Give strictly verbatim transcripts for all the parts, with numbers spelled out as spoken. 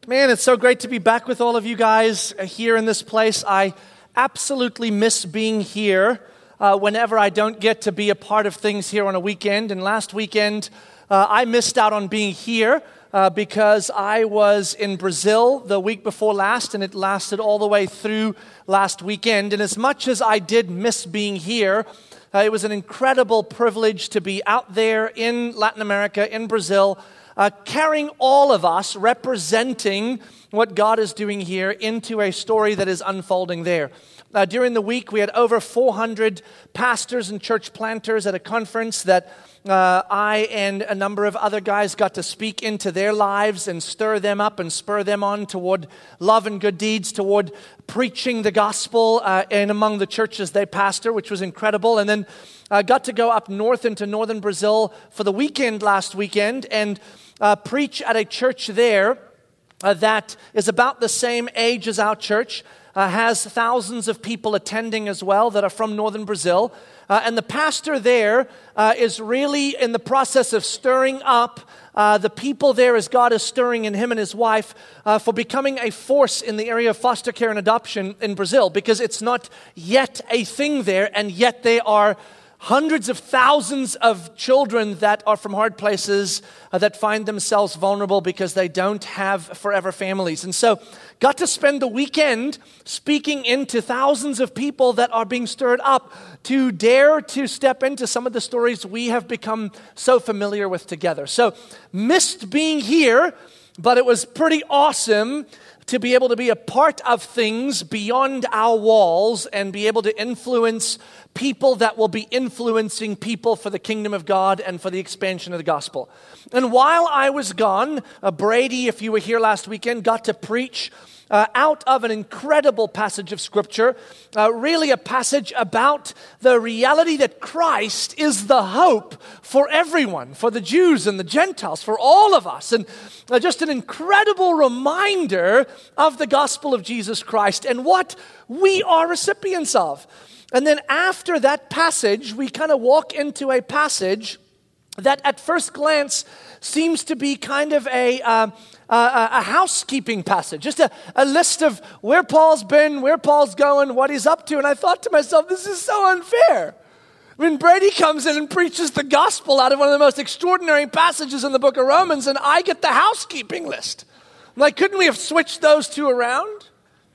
Man, it's so great to be back with all of you guys here in this place. I absolutely miss being here uh, whenever I don't get to be a part of things here on a weekend. And last weekend, uh, I missed out on being here uh, because I was in Brazil the week before last, and it lasted all the way through last weekend. And as much as I did miss being here, uh, it was an incredible privilege to be out there in Latin America, in Brazil, Uh, carrying all of us, representing what God is doing here into a story that is unfolding there. Uh, during the week, we had over four hundred pastors and church planters at a conference that uh, I and a number of other guys got to speak into their lives and stir them up and spur them on toward love and good deeds, toward preaching the gospel uh, and among the churches they pastor, which was incredible. And then I uh, got to go up north into northern Brazil for the weekend last weekend and Uh, preach at a church there uh, that is about the same age as our church, uh, has thousands of people attending as well that are from northern Brazil. Uh, and the pastor there uh, is really in the process of stirring up uh, the people there as God is stirring in him and his wife uh, for becoming a force in the area of foster care and adoption in Brazil, because it's not yet a thing there, and yet they are hundreds of thousands of children that are from hard places uh, that find themselves vulnerable because they don't have forever families. And so got to spend the weekend speaking into thousands of people that are being stirred up to dare to step into some of the stories we have become so familiar with together. So missed being here, but it was pretty awesome to be able to be a part of things beyond our walls and be able to influence people that will be influencing people for the kingdom of God and for the expansion of the gospel. And while I was gone, uh, Brady, if you were here last weekend, got to preach uh, out of an incredible passage of Scripture, uh, really a passage about the reality that Christ is the hope for everyone, for the Jews and the Gentiles, for all of us. And uh, just an incredible reminder of the gospel of Jesus Christ and what we are recipients of. And then after that passage, we kind of walk into a passage that at first glance seems to be kind of a, uh, a, a housekeeping passage, just a, a list of where Paul's been, where Paul's going, what he's up to. And I thought to myself, this is so unfair. When Brady comes in and preaches the gospel out of one of the most extraordinary passages in the book of Romans, and I get the housekeeping list. I'm like, couldn't we have switched those two around?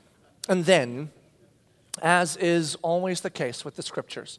And then, as is always the case with the Scriptures,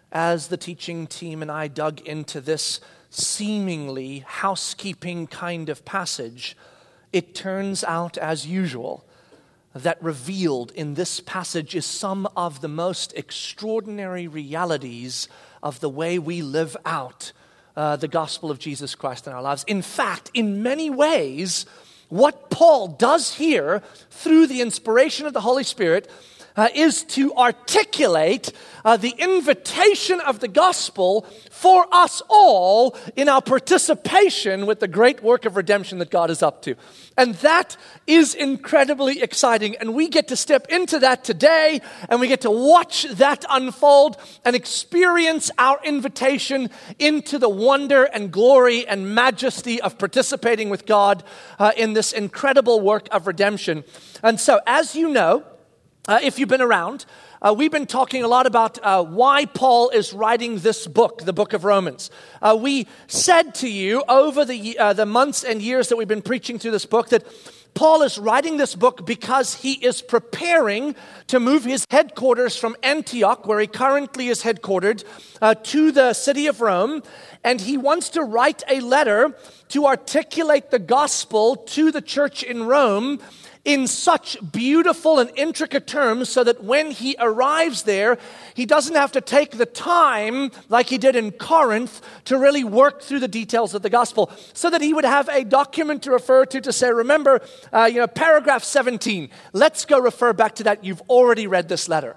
as the teaching team and I dug into this seemingly housekeeping kind of passage, it turns out, as usual, that revealed in this passage is some of the most extraordinary realities of the way we live out uh, the gospel of Jesus Christ in our lives. In fact, in many ways, what Paul does here through the inspiration of the Holy Spirit Uh, is to articulate uh, the invitation of the gospel for us all in our participation with the great work of redemption that God is up to. And that is incredibly exciting. And we get to step into that today, and we get to watch that unfold and experience our invitation into the wonder and glory and majesty of participating with God uh, in this incredible work of redemption. And so, as you know, Uh, if you've been around, uh, we've been talking a lot about uh, why Paul is writing this book, the book of Romans. Uh, we said to you over the uh, the months and years that we've been preaching through this book that Paul is writing this book because he is preparing to move his headquarters from Antioch, where he currently is headquartered, uh, to the city of Rome. And he wants to write a letter to articulate the gospel to the church in Rome in such beautiful and intricate terms so that when he arrives there, he doesn't have to take the time like he did in Corinth to really work through the details of the gospel, so that he would have a document to refer to to say, remember, uh, you know, paragraph seventeen, let's go refer back to that. You've already read this letter.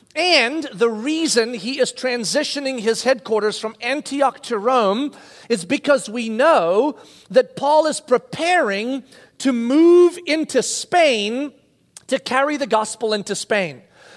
And the reason he is transitioning his headquarters from Antioch to Rome is because we know that Paul is preparing to move into Spain to carry the gospel into Spain.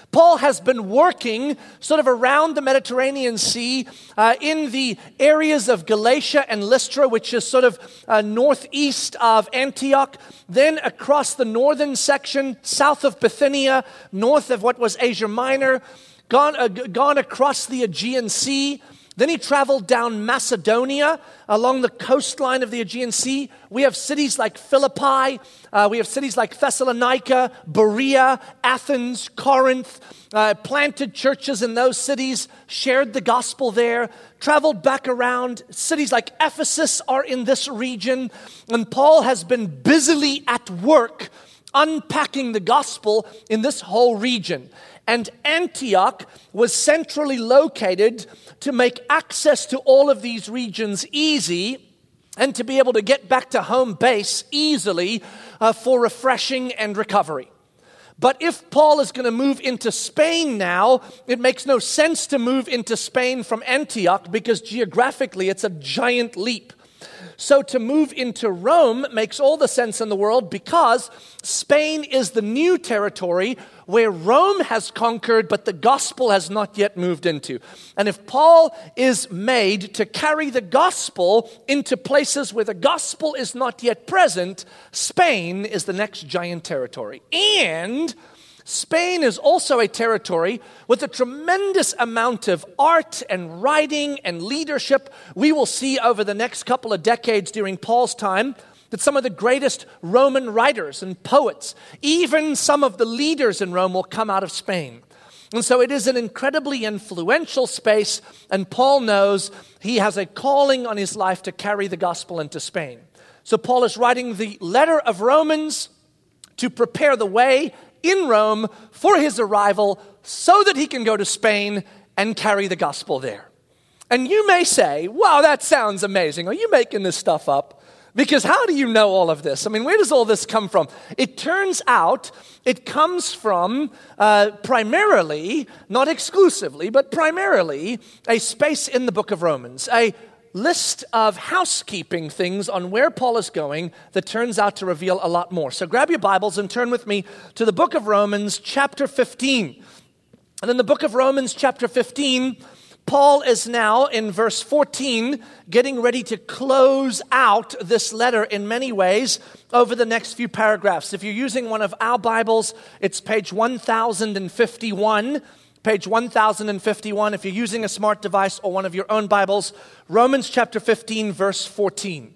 Paul has been working sort of around the Mediterranean Sea uh, in the areas of Galatia and Lystra, which is sort of uh, northeast of Antioch, then across the northern section, south of Bithynia, north of what was Asia Minor, gone, uh, gone across the Aegean Sea. Then he traveled down Macedonia along the coastline of the Aegean Sea. We have cities like Philippi. Uh, we have cities like Thessalonica, Berea, Athens, Corinth. Uh, planted churches in those cities, shared the gospel there, traveled back around. Cities like Ephesus are in this region. And Paul has been busily at work unpacking the gospel in this whole region. And Antioch was centrally located to make access to all of these regions easy and to be able to get back to home base easily uh, for refreshing and recovery. But if Paul is going to move into Spain now, it makes no sense to move into Spain from Antioch because geographically it's a giant leap. So to move into Rome makes all the sense in the world because Spain is the new territory where Rome has conquered, but the gospel has not yet moved into. And if Paul is made to carry the gospel into places where the gospel is not yet present, Spain is the next giant territory. And Spain is also a territory with a tremendous amount of art and writing and leadership. We will see over the next couple of decades during Paul's time that some of the greatest Roman writers and poets, even some of the leaders in Rome, will come out of Spain. And so it is an incredibly influential space, and Paul knows he has a calling on his life to carry the gospel into Spain. So Paul is writing the letter of Romans to prepare the way in Rome for his arrival so that he can go to Spain and carry the gospel there. And you may say, wow, that sounds amazing. Are you making this stuff up? Because how do you know all of this? I mean, where does all this come from? It turns out it comes from uh, primarily, not exclusively, but primarily a space in the book of Romans, a list of housekeeping things on where Paul is going that turns out to reveal a lot more. So grab your Bibles and turn with me to the book of Romans, chapter fifteen. And in the book of Romans, chapter fifteen, Paul is now in verse fourteen, getting ready to close out this letter in many ways over the next few paragraphs. If you're using one of our Bibles, it's page one thousand fifty-one. Page one thousand fifty-one, if you're using a smart device or one of your own Bibles, Romans chapter fifteen, verse fourteen.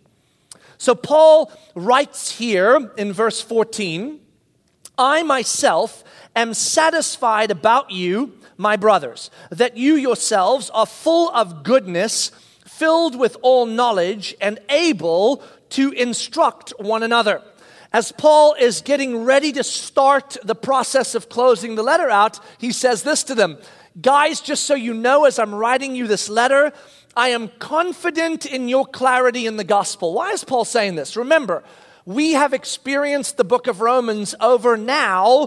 So Paul writes here in verse fourteen, I myself am satisfied about you, my brothers, that you yourselves are full of goodness, filled with all knowledge, and able to instruct one another. As Paul is getting ready to start the process of closing the letter out, he says this to them, guys, just so you know, as I'm writing you this letter, I am confident in your clarity in the gospel. Why is Paul saying this? Remember, we have experienced the book of Romans over now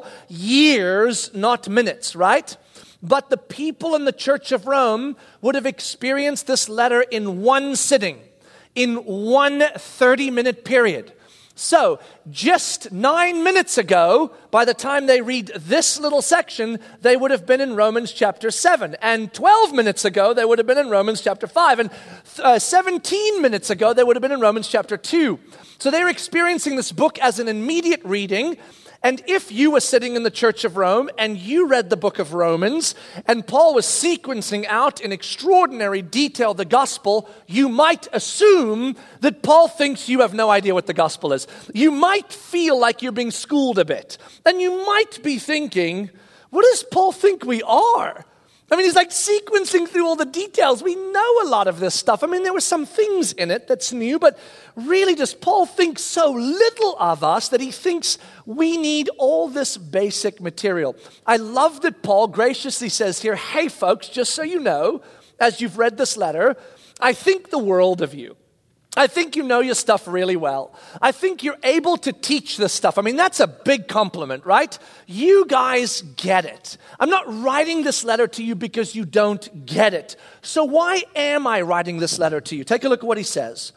years, not minutes, right? But the people in the church of Rome would have experienced this letter in one sitting, in one thirty-minute period. So, just nine minutes ago, by the time they read this little section, they would have been in Romans chapter seven. And twelve minutes ago, they would have been in Romans chapter five. And uh, seventeen minutes ago, they would have been in Romans chapter two. So they're experiencing this book as an immediate reading. And if you were sitting in the Church of Rome and you read the book of Romans and Paul was sequencing out in extraordinary detail the gospel, you might assume that Paul thinks you have no idea what the gospel is. You might feel like you're being schooled a bit. And you might be thinking, what does Paul think we are? I mean, he's like sequencing through all the details. We know a lot of this stuff. I mean, there were some things in it that's new, but really does Paul think so little of us that he thinks we need all this basic material? I love that Paul graciously says here, hey folks, just so you know, as you've read this letter, I think the world of you. I think you know your stuff really well. I think you're able to teach this stuff. I mean, that's a big compliment, right? You guys get it. I'm not writing this letter to you because you don't get it. So why am I writing this letter to you? Take a look at what he says.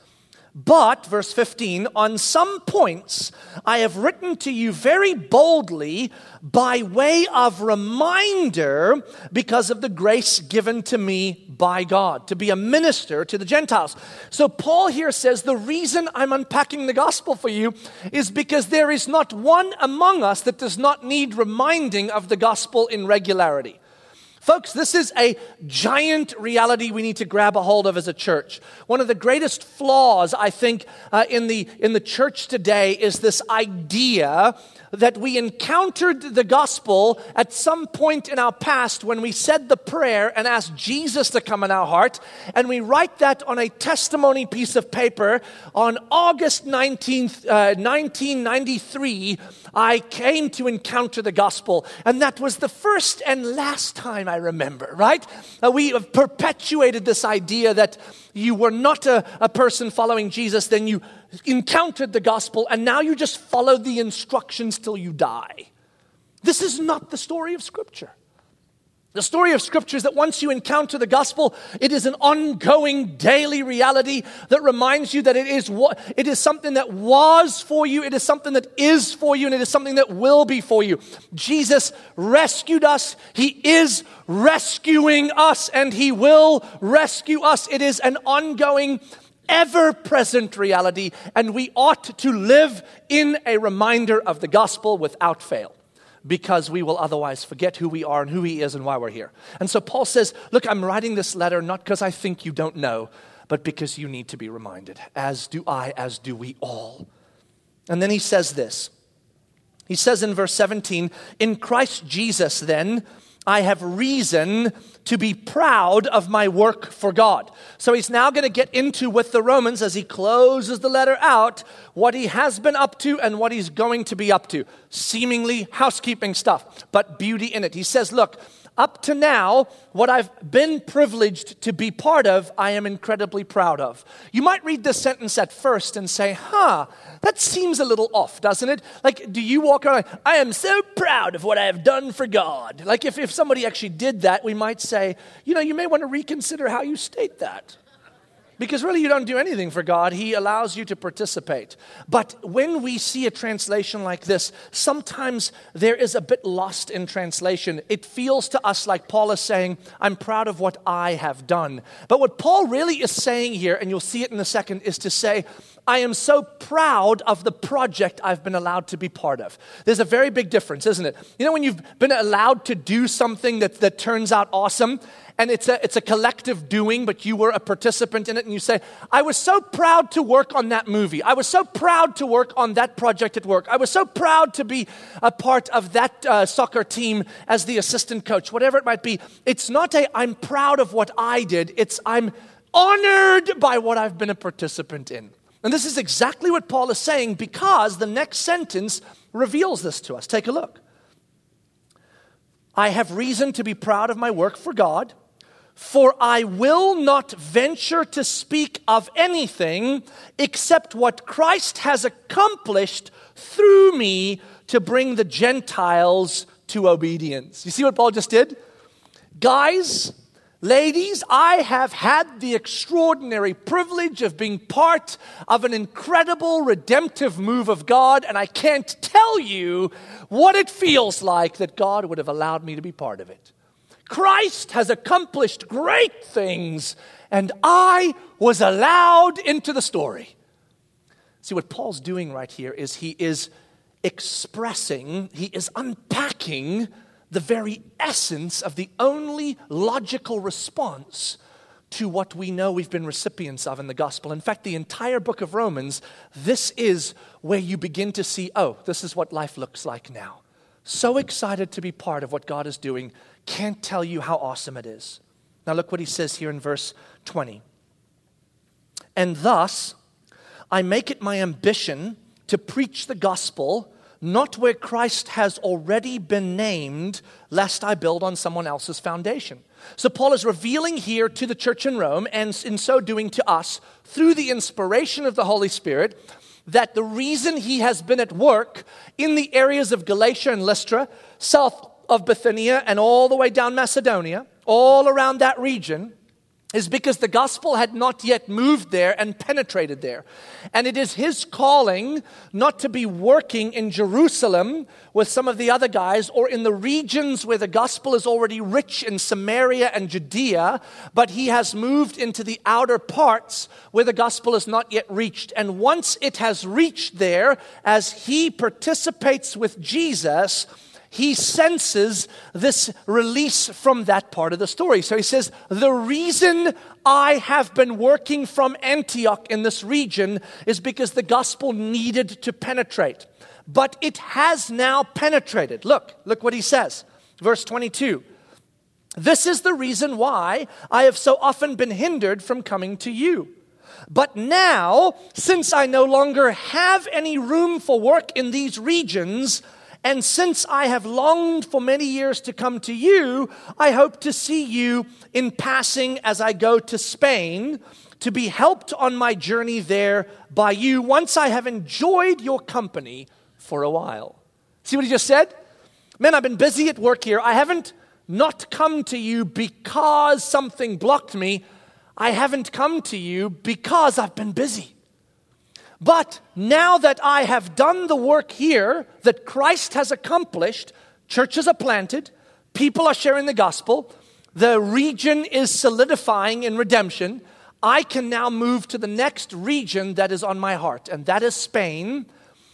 But, verse fifteen, on some points I have written to you very boldly by way of reminder because of the grace given to me by God to be a minister to the Gentiles. So Paul here says the reason I'm unpacking the gospel for you is because there is not one among us that does not need reminding of the gospel in regularity. Folks, this is a giant reality we need to grab a hold of as a church. One of the greatest flaws, I think, uh, in the in the church today is this idea that we encountered the gospel at some point in our past when we said the prayer and asked Jesus to come in our heart, and we write that on a testimony piece of paper. On August nineteenth, uh, nineteen ninety-three, I came to encounter the gospel, and that was the first and last time I remember, right? Uh, we have perpetuated this idea that you were not a, a person following Jesus, then you encountered the gospel, and now you just follow the instructions till you die. This is not the story of Scripture. The story of Scripture is that once you encounter the gospel, it is an ongoing daily reality that reminds you that it is what it is something that was for you, it is something that is for you, and it is something that will be for you. Jesus rescued us. He is rescuing us, and He will rescue us. It is an ongoing, ever-present reality, and we ought to live in a reminder of the gospel without fail, because we will otherwise forget who we are and who He is and why we're here. And so Paul says, look, I'm writing this letter not because I think you don't know, but because you need to be reminded, as do I, as do we all. And then he says this. He says in verse seventeen, in Christ Jesus then, I have reason to be proud of my work for God. So he's now going to get into with the Romans as he closes the letter out, what he has been up to and what he's going to be up to. Seemingly housekeeping stuff, but beauty in it. He says, look, up to now, what I've been privileged to be part of, I am incredibly proud of. You might read this sentence at first and say, huh, that seems a little off, doesn't it? Like, do you walk around, I am so proud of what I have done for God. Like, if, if somebody actually did that, we might say, you know, you may want to reconsider how you state that. Because really you don't do anything for God. He allows you to participate. But when we see a translation like this, sometimes there is a bit lost in translation. It feels to us like Paul is saying, I'm proud of what I have done. But what Paul really is saying here, and you'll see it in a second, is to say, I am so proud of the project I've been allowed to be part of. There's a very big difference, isn't it? You know, when you've been allowed to do something that, that turns out awesome, and it's a, it's a collective doing, but you were a participant in it, and you say, I was so proud to work on that movie. I was so proud to work on that project at work. I was so proud to be a part of that uh, soccer team as the assistant coach, whatever it might be. It's not a, I'm proud of what I did. It's, I'm honored by what I've been a participant in. And this is exactly what Paul is saying, because the next sentence reveals this to us. Take a look. I have reason to be proud of my work for God, for I will not venture to speak of anything except what Christ has accomplished through me to bring the Gentiles to obedience. You see what Paul just did? Guys, ladies, I have had the extraordinary privilege of being part of an incredible redemptive move of God, and I can't tell you what it feels like that God would have allowed me to be part of it. Christ has accomplished great things, and I was allowed into the story. See, what Paul's doing right here is he is expressing, he is unpacking the very essence of the only logical response to what we know we've been recipients of in the gospel. In fact, the entire book of Romans, this is where you begin to see, oh, this is what life looks like now. So excited to be part of what God is doing. Can't tell you how awesome it is. Now look what he says here in verse twenty. And thus, I make it my ambition to preach the gospel, not where Christ has already been named, lest I build on someone else's foundation. So Paul is revealing here to the church in Rome, and in so doing to us, through the inspiration of the Holy Spirit, that the reason he has been at work in the areas of Galatia and Lystra, south of Bithynia, and all the way down Macedonia, all around that region, is because the gospel had not yet moved there and penetrated there. And it is his calling not to be working in Jerusalem with some of the other guys or in the regions where the gospel is already rich in Samaria and Judea, but he has moved into the outer parts where the gospel is not yet reached. And once it has reached there, as he participates with Jesus, he senses this release from that part of the story. So he says, the reason I have been working from Antioch in this region is because the gospel needed to penetrate. But it has now penetrated. Look, look what he says. Verse twenty-two. This is the reason why I have so often been hindered from coming to you. But now, since I no longer have any room for work in these regions, and since I have longed for many years to come to you, I hope to see you in passing as I go to Spain, to be helped on my journey there by you once I have enjoyed your company for a while. See what he just said? Man, I've been busy at work here. I haven't not come to you because something blocked me. I haven't come to you because I've been busy. But now that I have done the work here that Christ has accomplished, churches are planted, people are sharing the gospel, the region is solidifying in redemption, I can now move to the next region that is on my heart, and that is Spain.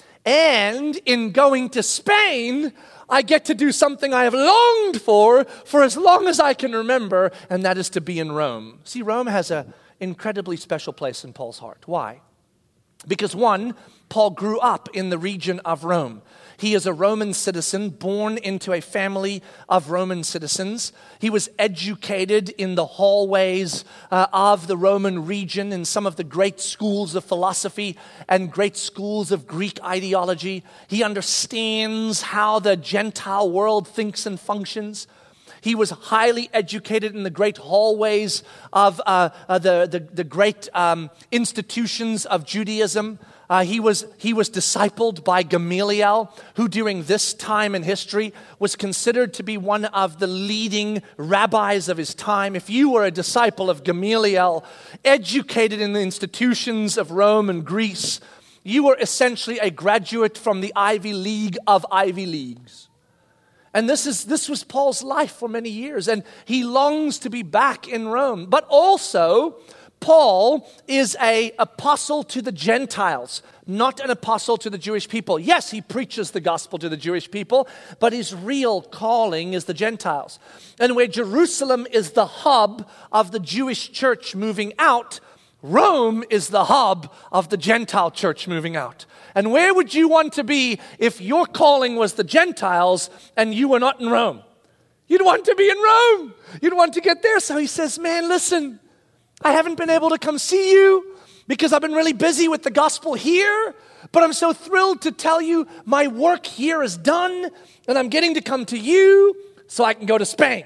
And in going to Spain, I get to do something I have longed for for as long as I can remember, and that is to be in Rome. See, Rome has an incredibly special place in Paul's heart. Why? Because one, Paul grew up in the region of Rome. He is a Roman citizen, born into a family of Roman citizens. He was educated in the hallways uh, of the Roman region in some of the great schools of philosophy and great schools of Greek ideology. He understands how the Gentile world thinks and functions. He was highly educated in the great hallways of uh, uh, the, the, the great um, institutions of Judaism. Uh, he was he was discipled by Gamaliel, who during this time in history was considered to be one of the leading rabbis of his time. If you were a disciple of Gamaliel, educated in the institutions of Rome and Greece, you were essentially a graduate from the Ivy League of Ivy Leagues. And this is this was Paul's life for many years, and he longs to be back in Rome. But also, Paul is an apostle to the Gentiles, not an apostle to the Jewish people. Yes, he preaches the gospel to the Jewish people, but his real calling is the Gentiles. And where Jerusalem is the hub of the Jewish church moving out, Rome is the hub of the Gentile church moving out. And where would you want to be if your calling was the Gentiles and you were not in Rome? You'd want to be in Rome. You'd want to get there. So he says, man, listen, I haven't been able to come see you because I've been really busy with the gospel here, but I'm so thrilled to tell you my work here is done and I'm getting to come to you so I can go to Spain.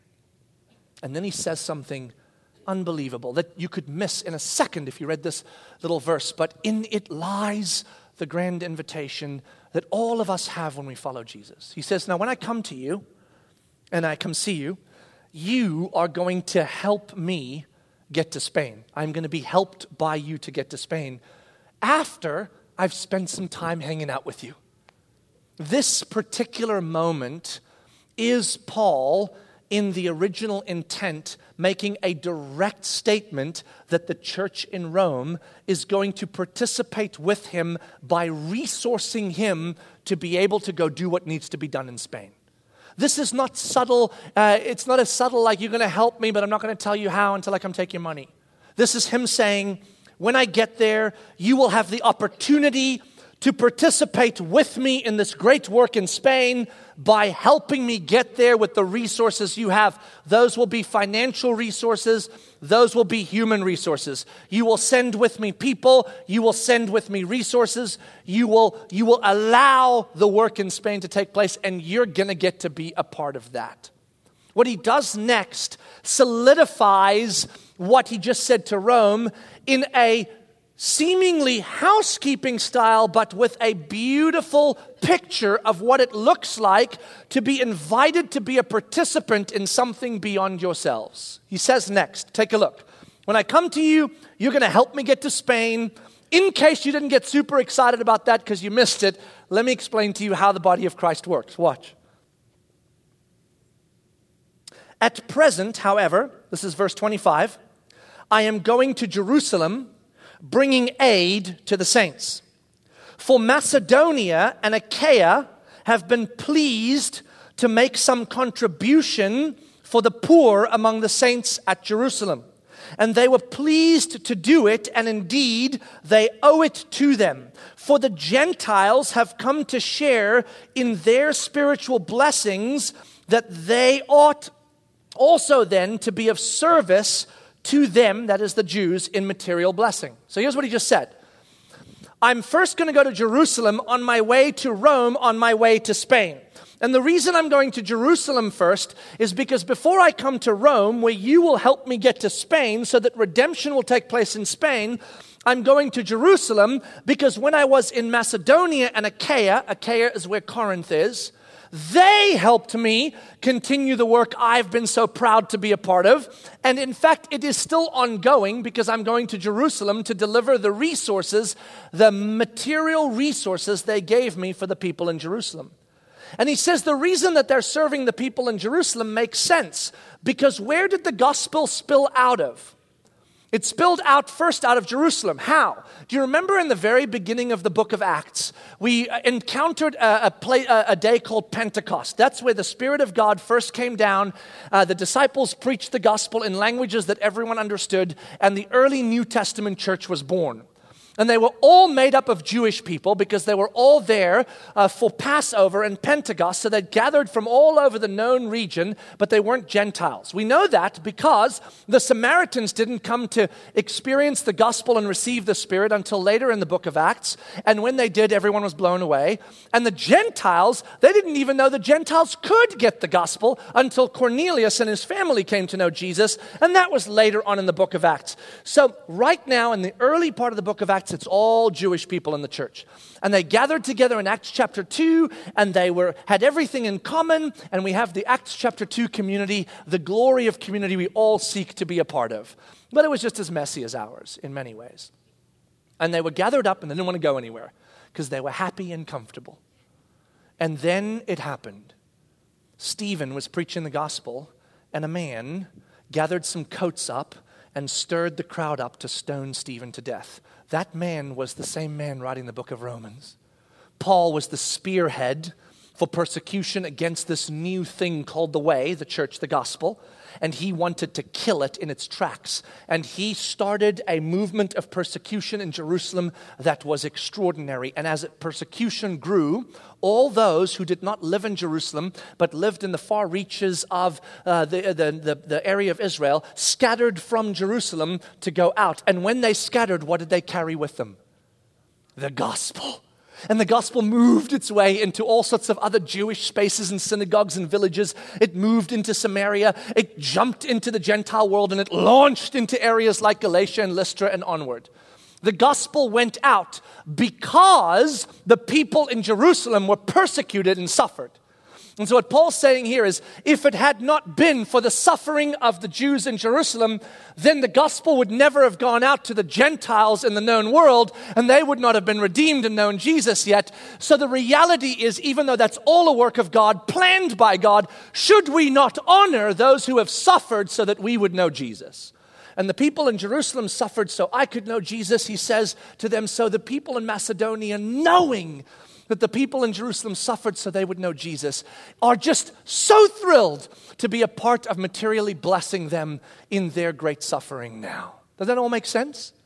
And then he says something unbelievable that you could miss in a second if you read this little verse, but in it lies the grand invitation that all of us have when we follow Jesus. He says, now when I come to you and I come see you, you are going to help me get to Spain. I'm going to be helped by you to get to Spain after I've spent some time hanging out with you. This particular moment is Paul in the original intent making a direct statement that the church in Rome is going to participate with him by resourcing him to be able to go do what needs to be done in Spain. This is not subtle. Uh, it's not as subtle like you're going to help me, but I'm not going to tell you how until I come take your money. This is him saying, when I get there, you will have the opportunity to participate with me in this great work in Spain by helping me get there with the resources you have. Those will be financial resources. Those will be human resources. You will send with me people. You will send with me resources. You will, you will allow the work in Spain to take place, and you're going to get to be a part of that. What he does next solidifies what he just said to Rome in a seemingly housekeeping style, but with a beautiful picture of what it looks like to be invited to be a participant in something beyond yourselves. He says next, take a look. When I come to you, you're going to help me get to Spain. In case you didn't get super excited about that because you missed it, let me explain to you how the body of Christ works. Watch. At present, however, this is verse twenty-five, I am going to Jerusalem, bringing aid to the saints. For Macedonia and Achaia have been pleased to make some contribution for the poor among the saints at Jerusalem. And they were pleased to do it, and indeed they owe it to them. For the Gentiles have come to share in their spiritual blessings, that they ought also then to be of service to them, that is the Jews, in material blessing. So here's what he just said. I'm first going to go to Jerusalem on my way to Rome, on my way to Spain. And the reason I'm going to Jerusalem first is because before I come to Rome, where you will help me get to Spain so that redemption will take place in Spain, I'm going to Jerusalem because when I was in Macedonia and Achaia, Achaia is where Corinth is, they helped me continue the work I've been so proud to be a part of. And in fact, it is still ongoing because I'm going to Jerusalem to deliver the resources, the material resources they gave me for the people in Jerusalem. And he says the reason that they're serving the people in Jerusalem makes sense because where did the gospel spill out of? It spilled out first out of Jerusalem. How? Do you remember in the very beginning of the book of Acts, we encountered a, a, play, a, a day called Pentecost. That's where the Spirit of God first came down. Uh, the disciples preached the gospel in languages that everyone understood, and the early New Testament church was born. And they were all made up of Jewish people because they were all there uh, for Passover and Pentecost. So they gathered from all over the known region, but they weren't Gentiles. We know that because the Samaritans didn't come to experience the gospel and receive the Spirit until later in the book of Acts. And when they did, everyone was blown away. And the Gentiles, they didn't even know the Gentiles could get the gospel until Cornelius and his family came to know Jesus. And that was later on in the book of Acts. So right now in the early part of the book of Acts, it's all Jewish people in the church. And they gathered together in Acts chapter two, and they were had everything in common, and we have the Acts chapter two community, the glory of community we all seek to be a part of. But it was just as messy as ours in many ways. And they were gathered up, and they didn't want to go anywhere because they were happy and comfortable. And then it happened. Stephen was preaching the gospel, and a man gathered some coats up and stirred the crowd up to stone Stephen to death. That man was the same man writing the book of Romans. Paul was the spearhead for persecution against this new thing called the way, the church, the gospel, and he wanted to kill it in its tracks. And he started a movement of persecution in Jerusalem that was extraordinary. And as persecution grew, all those who did not live in Jerusalem but lived in the far reaches of uh, the, the, the, the area of Israel scattered from Jerusalem to go out. And when they scattered, what did they carry with them? The gospel. And the gospel moved its way into all sorts of other Jewish spaces and synagogues and villages. It moved into Samaria. It jumped into the Gentile world, and it launched into areas like Galatia and Lystra and onward. The gospel went out because the people in Jerusalem were persecuted and suffered. And so what Paul's saying here is, if it had not been for the suffering of the Jews in Jerusalem, then the gospel would never have gone out to the Gentiles in the known world, and they would not have been redeemed and known Jesus yet. So the reality is, even though that's all a work of God, planned by God, should we not honor those who have suffered so that we would know Jesus? And the people in Jerusalem suffered so I could know Jesus, he says to them, so the people in Macedonia, knowing that the people in Jerusalem suffered so they would know Jesus, are just so thrilled to be a part of materially blessing them in their great suffering now. Does that all make sense?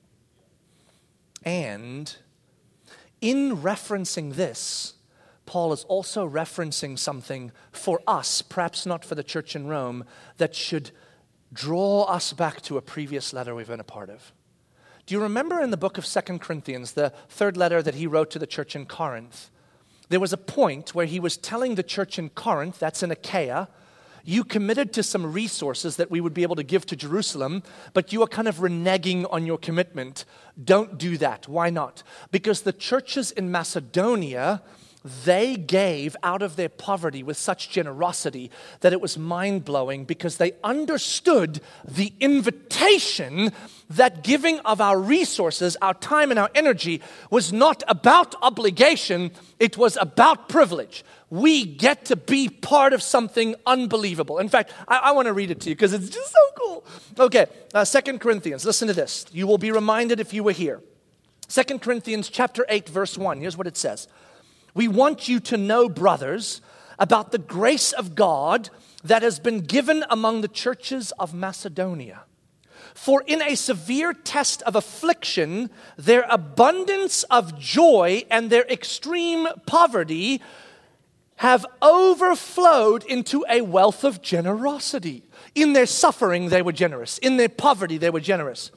And in referencing this, Paul is also referencing something for us, perhaps not for the church in Rome, that should draw us back to a previous letter we've been a part of. Do you remember in the book of Second Corinthians, the third letter that he wrote to the church in Corinth, there was a point where he was telling the church in Corinth, that's in Achaia, You committed to some resources that we would be able to give to Jerusalem, but you are kind of reneging on your commitment. Don't do that. Why not? Because the churches in Macedonia, they gave out of their poverty with such generosity that it was mind-blowing, because they understood the invitation that giving of our resources, our time and our energy was not about obligation, it was about privilege. We get to be part of something unbelievable. In fact, I, I want to read it to you because it's just so cool. Okay, uh, Second Corinthians, listen to this. You will be reminded if you were here. Second Corinthians chapter eight, verse one, here's what it says. We want you to know, brothers, about the grace of God that has been given among the churches of Macedonia. For in a severe test of affliction, their abundance of joy and their extreme poverty have overflowed into a wealth of generosity. In their suffering, they were generous. In their poverty, they were generous.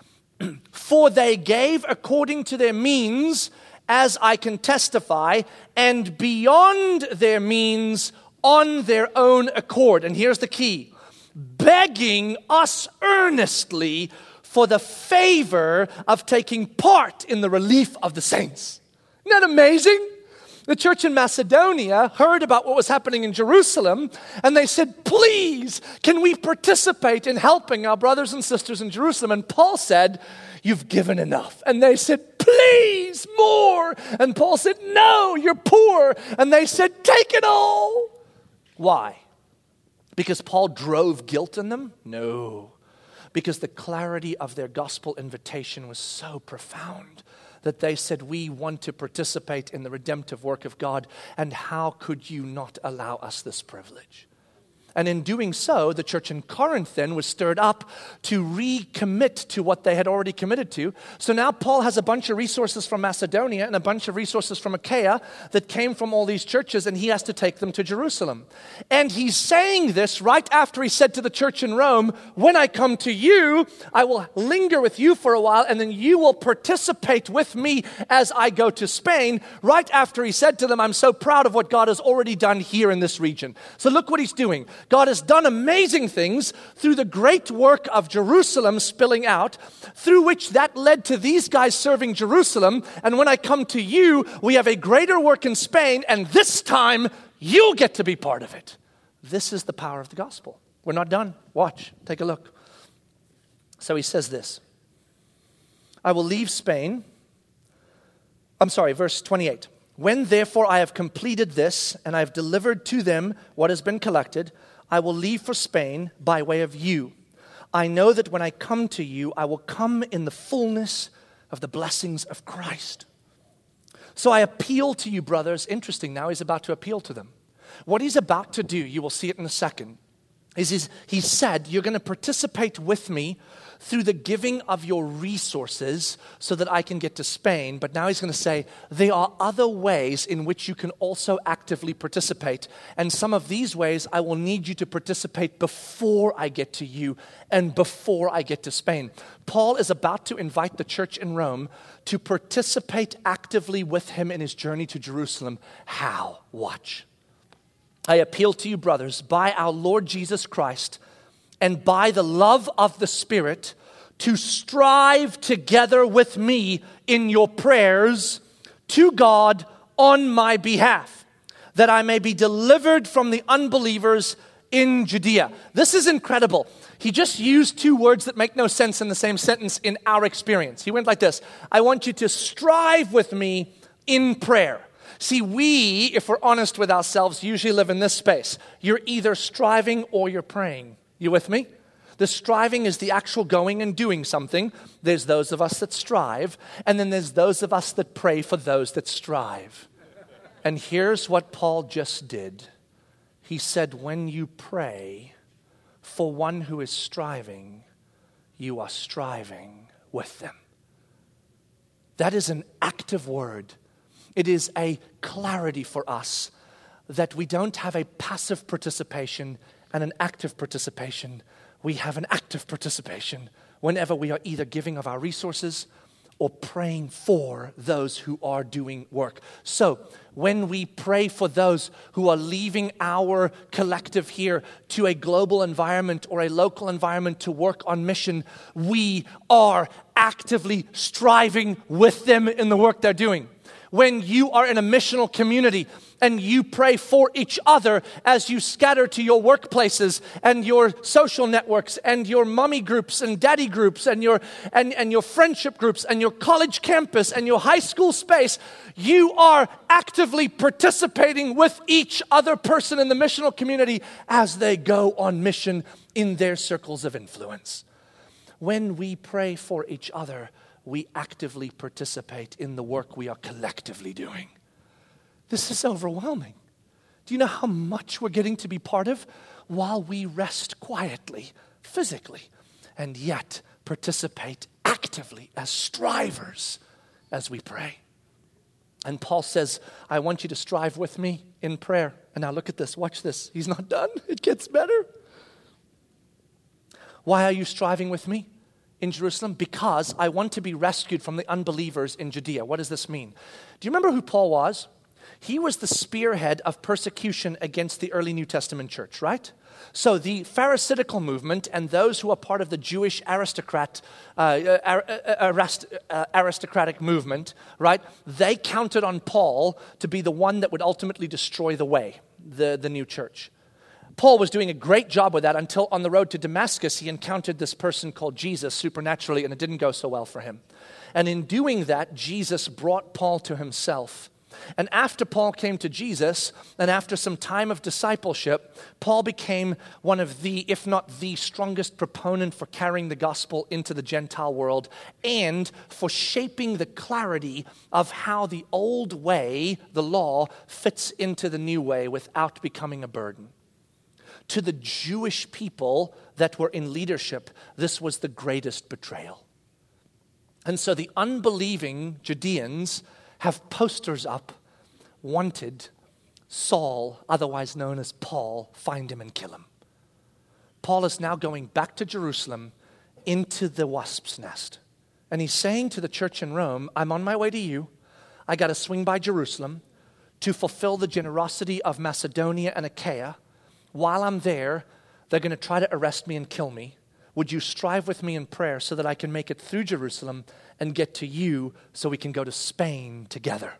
For they gave according to their means, as I can testify, and beyond their means on their own accord. And here's the key. Begging us earnestly for the favor of taking part in the relief of the saints. Isn't that amazing? The church in Macedonia heard about what was happening in Jerusalem, and they said, please, can we participate in helping our brothers and sisters in Jerusalem? And Paul said, you've given enough. And they said, please, more. And Paul said, no, you're poor. And they said, take it all. Why? Because Paul drove guilt in them? No. Because the clarity of their gospel invitation was so profound that they said, we want to participate in the redemptive work of God, and how could you not allow us this privilege? And in doing so, the church in Corinth then was stirred up to recommit to what they had already committed to. So now Paul has a bunch of resources from Macedonia and a bunch of resources from Achaia that came from all these churches, and he has to take them to Jerusalem. And he's saying this right after he said to the church in Rome, when I come to you, I will linger with you for a while, and then you will participate with me as I go to Spain. Right after he said to them, I'm so proud of what God has already done here in this region. So look what he's doing. God has done amazing things through the great work of Jerusalem spilling out, through which that led to these guys serving Jerusalem. And when I come to you, we have a greater work in Spain, and this time you'll get to be part of it. This is the power of the gospel. We're not done. Watch. Take a look. So he says this. I will leave Spain. I'm sorry, verse twenty-eight. When therefore I have completed this, and I have delivered to them what has been collected, I will leave for Spain by way of you. I know that when I come to you, I will come in the fullness of the blessings of Christ. So I appeal to you, brothers. Interesting, now he's about to appeal to them. What he's about to do, you will see it in a second, is he's, he said, you're going to participate with me through the giving of your resources so that I can get to Spain. But now he's going to say, there are other ways in which you can also actively participate. And some of these ways, I will need you to participate before I get to you and before I get to Spain. Paul is about to invite the church in Rome to participate actively with him in his journey to Jerusalem. How? Watch. I appeal to you, brothers, by our Lord Jesus Christ, and by the love of the Spirit, to strive together with me in your prayers to God on my behalf, that I may be delivered from the unbelievers in Judea. This is incredible. He just used two words that make no sense in the same sentence in our experience. He went like this. I want you to strive with me in prayer. See, we, if we're honest with ourselves, usually live in this space. You're either striving or you're praying. You with me? The striving is the actual going and doing something. There's those of us that strive, and then there's those of us that pray for those that strive. And here's what Paul just did. He said, when you pray for one who is striving, you are striving with them. That is an active word. It is a clarity for us that we don't have a passive participation and an active participation. We have an active participation whenever we are either giving of our resources or praying for those who are doing work. So when we pray for those who are leaving our collective here to a global environment or a local environment to work on mission, we are actively striving with them in the work they're doing. When you are in a missional community and you pray for each other as you scatter to your workplaces and your social networks and your mommy groups and daddy groups and your and, and your friendship groups and your college campus and your high school space, you are actively participating with each other person in the missional community as they go on mission in their circles of influence. When we pray for each other, we actively participate in the work we are collectively doing. This is overwhelming. Do you know how much we're getting to be part of while we rest quietly, physically, and yet participate actively as strivers as we pray? And Paul says, I want you to strive with me in prayer. And now look at this, watch this. He's not done, it gets better. Why are you striving with me in Jerusalem? Because I want to be rescued from the unbelievers in Judea. What does this mean? Do you remember who Paul was? He was the spearhead of persecution against the early New Testament church, right? So the Pharisaical movement and those who are part of the Jewish aristocrat, uh, arist, uh, aristocratic movement, right? They counted on Paul to be the one that would ultimately destroy the way, the, the new church. Paul was doing a great job with that until on the road to Damascus, he encountered this person called Jesus supernaturally, and it didn't go so well for him. And in doing that, Jesus brought Paul to himself. And after Paul came to Jesus, and after some time of discipleship, Paul became one of the, if not the strongest proponent for carrying the gospel into the Gentile world and for shaping the clarity of how the old way, the law, fits into the new way without becoming a burden. To the Jewish people that were in leadership, this was the greatest betrayal. And so the unbelieving Judeans have posters up, wanted Saul, otherwise known as Paul, find him and kill him. Paul is now going back to Jerusalem into the wasp's nest. And he's saying to the church in Rome, I'm on my way to you. I got to swing by Jerusalem to fulfill the generosity of Macedonia and Achaia. While I'm there, they're going to try to arrest me and kill me. Would you strive with me in prayer so that I can make it through Jerusalem and get to you so we can go to Spain together?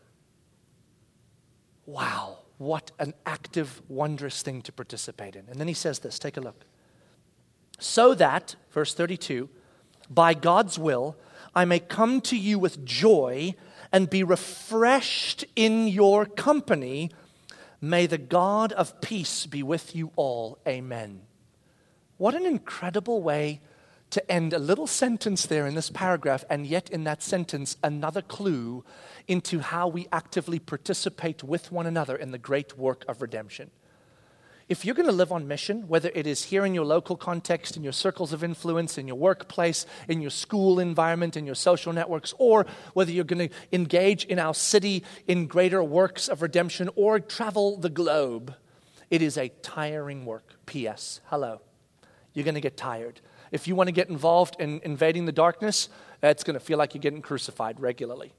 Wow, what an active, wondrous thing to participate in. And then he says this, take a look. So that, verse thirty-two, by God's will, I may come to you with joy and be refreshed in your company. May the God of peace be with you all. Amen. What an incredible way to end a little sentence there in this paragraph, and yet in that sentence, another clue into how we actively participate with one another in the great work of redemption. If you're going to live on mission, whether it is here in your local context, in your circles of influence, in your workplace, in your school environment, in your social networks, or whether you're going to engage in our city in greater works of redemption or travel the globe, it is a tiring work. P S. Hello. You're going to get tired. If you want to get involved in invading the darkness, it's going to feel like you're getting crucified regularly.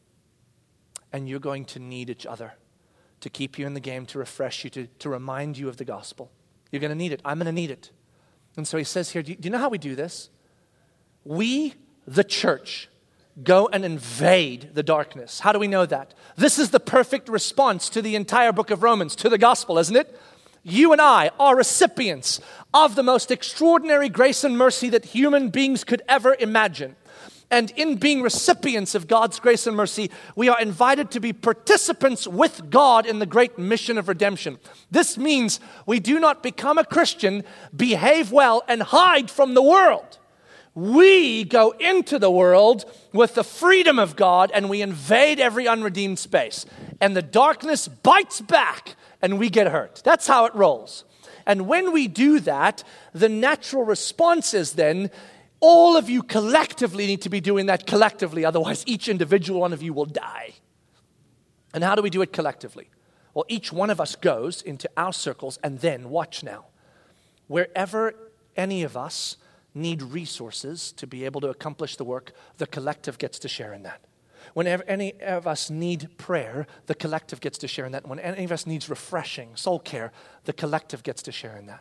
And you're going to need each other to keep you in the game, to refresh you, to, to remind you of the gospel. You're going to need it. I'm going to need it. And so he says here, do you, do you know how we do this? We, the church, go and invade the darkness. How do we know that? This is the perfect response to the entire book of Romans, to the gospel, isn't it? You and I are recipients of the most extraordinary grace and mercy that human beings could ever imagine. And in being recipients of God's grace and mercy, we are invited to be participants with God in the great mission of redemption. This means we do not become a Christian, behave well, and hide from the world. We go into the world with the freedom of God, and we invade every unredeemed space. And the darkness bites back, and we get hurt. That's how it rolls. And when we do that, the natural response is then, all of you collectively need to be doing that collectively, otherwise each individual one of you will die. And how do we do it collectively? Well, each one of us goes into our circles, and then, watch now, wherever any of us need resources to be able to accomplish the work, the collective gets to share in that. Whenever any of us need prayer, the collective gets to share in that. When any of us needs refreshing, soul care, the collective gets to share in that.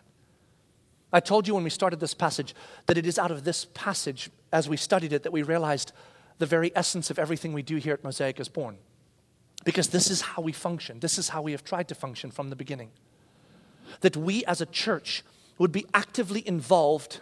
I told you when we started this passage that it is out of this passage, as we studied it, that we realized the very essence of everything we do here at Mosaic is born. Because this is how we function. This is how we have tried to function from the beginning. That we as a church would be actively involved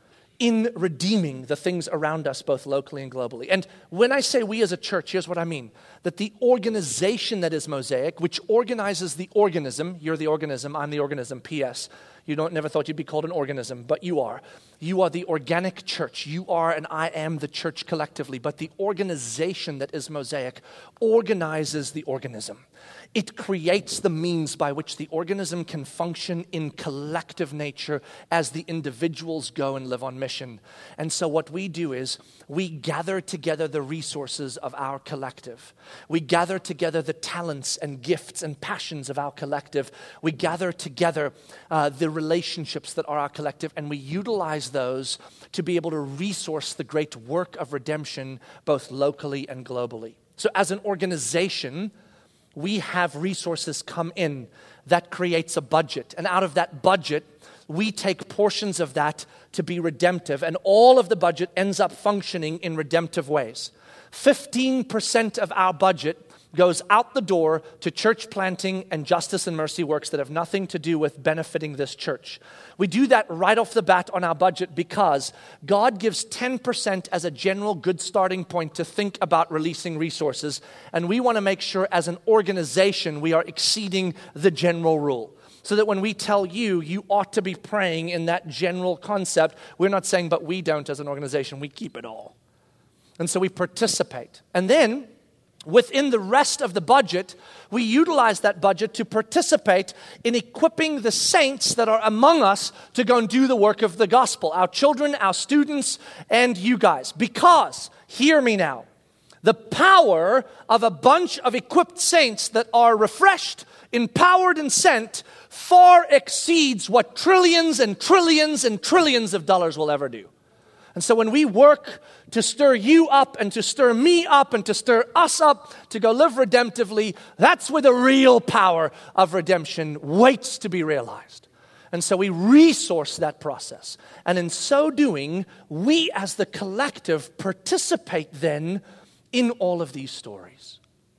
in redeeming the things around us, both locally and globally. And when I say we as a church, here's what I mean. That the organization that is Mosaic, which organizes the organism, you're the organism, I'm the organism, P S You don't never thought you'd be called an organism, but you are. You are the organic church. You are and I am the church collectively. But the organization that is Mosaic organizes the organism. It creates the means by which the organism can function in collective nature as the individuals go and live on mission. And so what we do is we gather together the resources of our collective. We gather together the talents and gifts and passions of our collective. We gather together uh, the relationships that are our collective, and we utilize those to be able to resource the great work of redemption both locally and globally. So as an organization, we have resources come in that creates a budget. And out of that budget, we take portions of that to be redemptive. And all of the budget ends up functioning in redemptive ways. fifteen percent of our budget goes out the door to church planting and justice and mercy works that have nothing to do with benefiting this church. We do that right off the bat on our budget because God gives ten percent as a general good starting point to think about releasing resources. And we want to make sure as an organization we are exceeding the general rule. So that when we tell you, you ought to be praying in that general concept, we're not saying, but we don't as an organization, we keep it all. And so we participate. And then within the rest of the budget, we utilize that budget to participate in equipping the saints that are among us to go and do the work of the gospel. Our children, our students, and you guys. Because, hear me now, the power of a bunch of equipped saints that are refreshed, empowered, and sent far exceeds what trillions and trillions and trillions of dollars will ever do. And so when we work to stir you up and to stir me up and to stir us up to go live redemptively, that's where the real power of redemption waits to be realized. And so we resource that process. And in so doing, we as the collective participate then in all of these stories.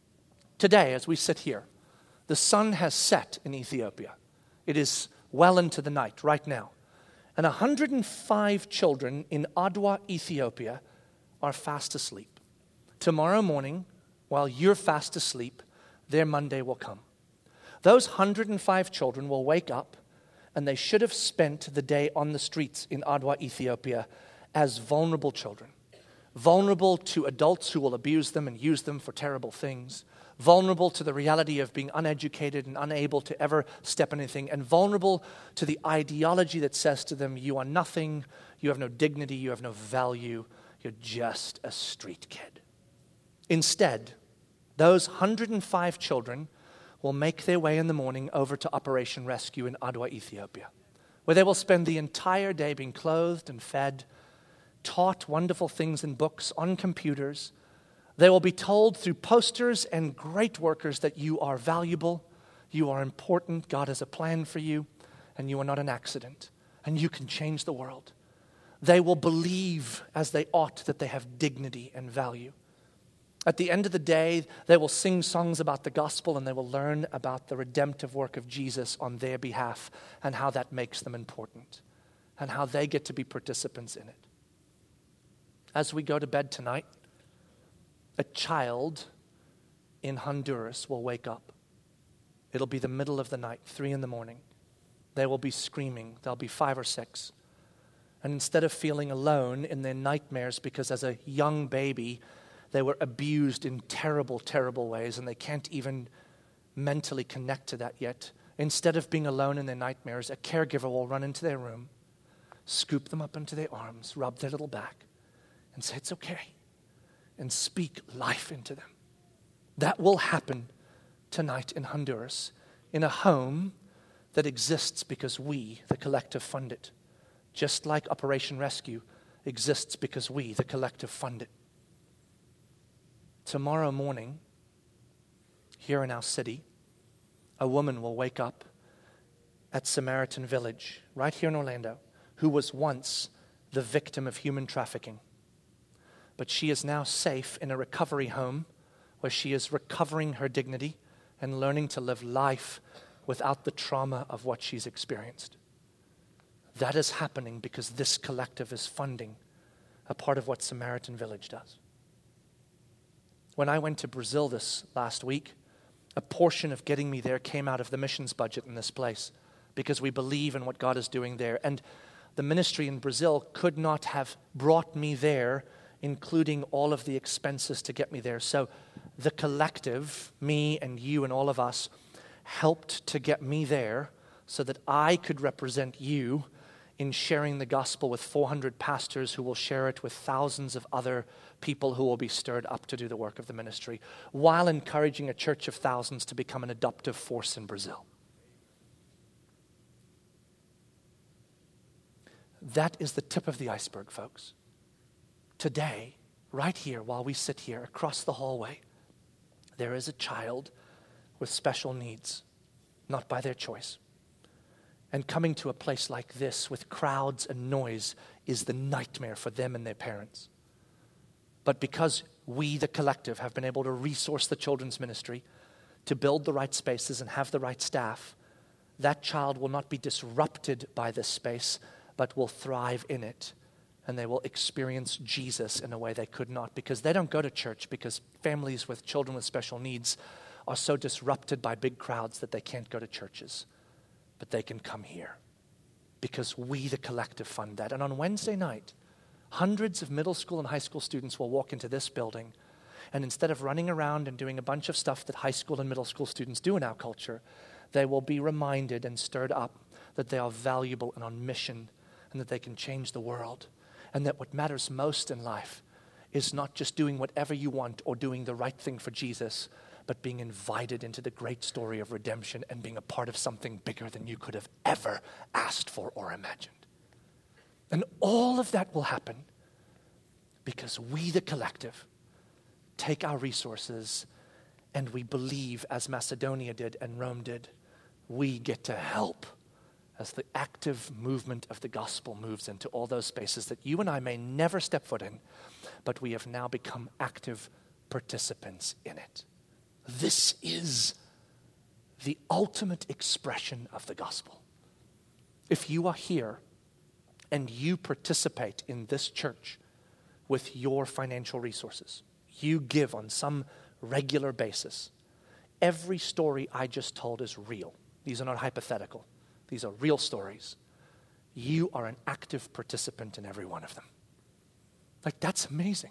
Today, as we sit here, the sun has set in Ethiopia. It is well into the night right now. And one hundred five children in Adwa, Ethiopia, are fast asleep. Tomorrow morning, while you're fast asleep, their Monday will come. Those one hundred five children will wake up, and they should have spent the day on the streets in Adwa, Ethiopia, as vulnerable children. Vulnerable to adults who will abuse them and use them for terrible things. Vulnerable to the reality of being uneducated and unable to ever step in anything, and vulnerable to the ideology that says to them, you are nothing, you have no dignity, you have no value, you're just a street kid. Instead, those one hundred five children will make their way in the morning over to Operation Rescue in Adwa, Ethiopia, where they will spend the entire day being clothed and fed, taught wonderful things in books, on computers. They will be told through posters and great workers that you are valuable, you are important, God has a plan for you, and you are not an accident, and you can change the world. They will believe as they ought that they have dignity and value. At the end of the day, they will sing songs about the gospel and they will learn about the redemptive work of Jesus on their behalf and how that makes them important and how they get to be participants in it. As we go to bed tonight, a child in Honduras will wake up. It'll be the middle of the night, three in the morning. They will be screaming. They'll be five or six. And instead of feeling alone in their nightmares because as a young baby, they were abused in terrible, terrible ways and they can't even mentally connect to that yet. Instead of being alone in their nightmares, a caregiver will run into their room, scoop them up into their arms, rub their little back, and say, it's okay. And speak life into them. That will happen tonight in Honduras, in a home that exists because we, the collective, fund it. just like Operation Rescue exists because we, the collective, fund it. Tomorrow morning, here in our city, a woman will wake up at Samaritan Village, right here in Orlando, who was once the victim of human trafficking. But she is now safe in a recovery home where she is recovering her dignity and learning to live life without the trauma of what she's experienced. That is happening because this collective is funding a part of what Samaritan Village does. When I went to Brazil this last week, a portion of getting me there came out of the missions budget in this place because we believe in what God is doing there. And the ministry in Brazil could not have brought me there, including all of the expenses to get me there. So the collective, me and you and all of us, helped to get me there so that I could represent you in sharing the gospel with four hundred pastors who will share it with thousands of other people who will be stirred up to do the work of the ministry, while encouraging a church of thousands to become an adoptive force in Brazil. That is the tip of the iceberg, folks. Today, right here, while we sit here across the hallway, there is a child with special needs, not by their choice. And coming to a place like this with crowds and noise is the nightmare for them and their parents. But because we, the collective, have been able to resource the children's ministry, to build the right spaces and have the right staff, that child will not be disrupted by this space, but will thrive in it. And they will experience Jesus in a way they could not, because they don't go to church because families with children with special needs are so disrupted by big crowds that they can't go to churches. But they can come here because we, the collective, fund that. And on Wednesday night, hundreds of middle school and high school students will walk into this building, and instead of running around and doing a bunch of stuff that high school and middle school students do in our culture, they will be reminded and stirred up that they are valuable and on mission and that they can change the world, and that what matters most in life is not just doing whatever you want or doing the right thing for Jesus, but being invited into the great story of redemption and being a part of something bigger than you could have ever asked for or imagined. And all of that will happen because we, the collective, take our resources and we believe, as Macedonia did and Rome did, we get to help as the active movement of the gospel moves into all those spaces that you and I may never step foot in, but we have now become active participants in it. This is the ultimate expression of the gospel. If you are here and you participate in this church with your financial resources, you give on some regular basis, every story I just told is real. These are not hypothetical. These are real stories. You are an active participant in every one of them. Like, that's amazing.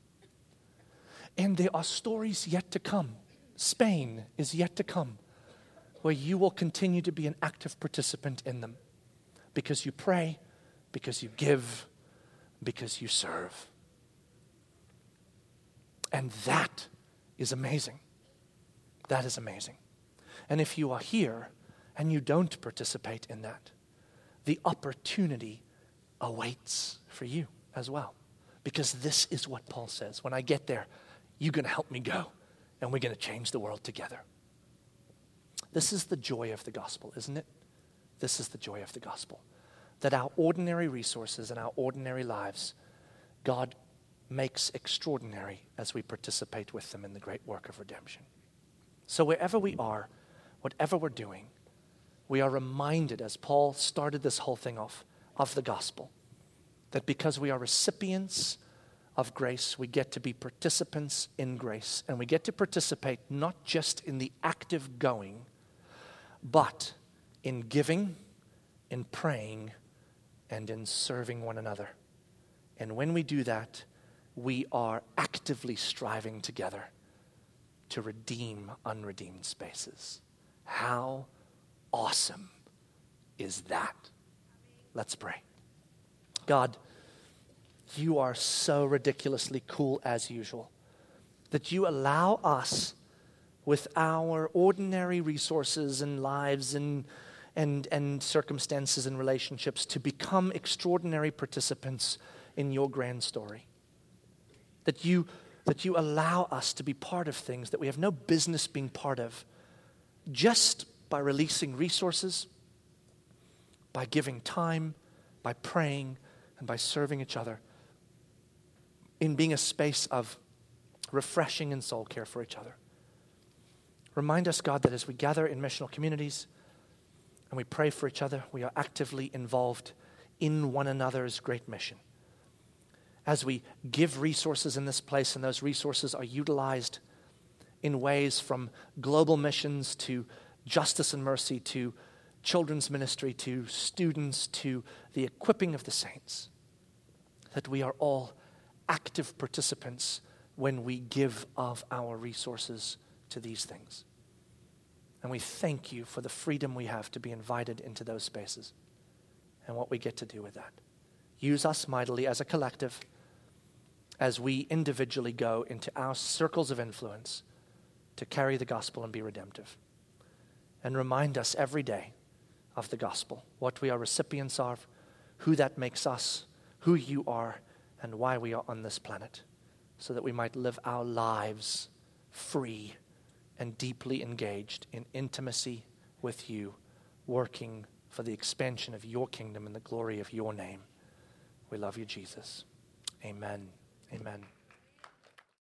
And there are stories yet to come. Spain is yet to come, where you will continue to be an active participant in them because you pray, because you give, because you serve. And that is amazing. That is amazing. And if you are here and you don't participate in that, the opportunity awaits for you as well. Because this is what Paul says. When I get there, you're going to help me go, and we're going to change the world together. This is the joy of the gospel, isn't it? This is the joy of the gospel. That our ordinary resources and our ordinary lives, God makes extraordinary as we participate with them in the great work of redemption. So wherever we are, whatever we're doing, we are reminded, as Paul started this whole thing off, of the gospel. That because we are recipients of grace, we get to be participants in grace. And we get to participate not just in the active going, but in giving, in praying, and in serving one another. And when we do that, we are actively striving together to redeem unredeemed spaces. How awesome is that? Let's pray. God, you are so ridiculously cool as usual that you allow us with our ordinary resources and lives and, and, and circumstances and relationships to become extraordinary participants in your grand story. That you, that you allow us to be part of things that we have no business being part of, just by releasing resources, by giving time, by praying, and by serving each other, in being a space of refreshing and soul care for each other. Remind us, God, that as we gather in missional communities and we pray for each other, we are actively involved in one another's great mission. As we give resources in this place, and those resources are utilized in ways from global missions to justice and mercy to children's ministry to students to the equipping of the saints, that we are all active participants when we give of our resources to these things. And we thank you for the freedom we have to be invited into those spaces and what we get to do with that. Use us mightily as a collective as we individually go into our circles of influence to carry the gospel and be redemptive. And remind us every day of the gospel, what we are recipients of, who that makes us, who you are, and why we are on this planet, so that we might live our lives free and deeply engaged in intimacy with you, working for the expansion of your kingdom and the glory of your name. We love you, Jesus. Amen. Amen.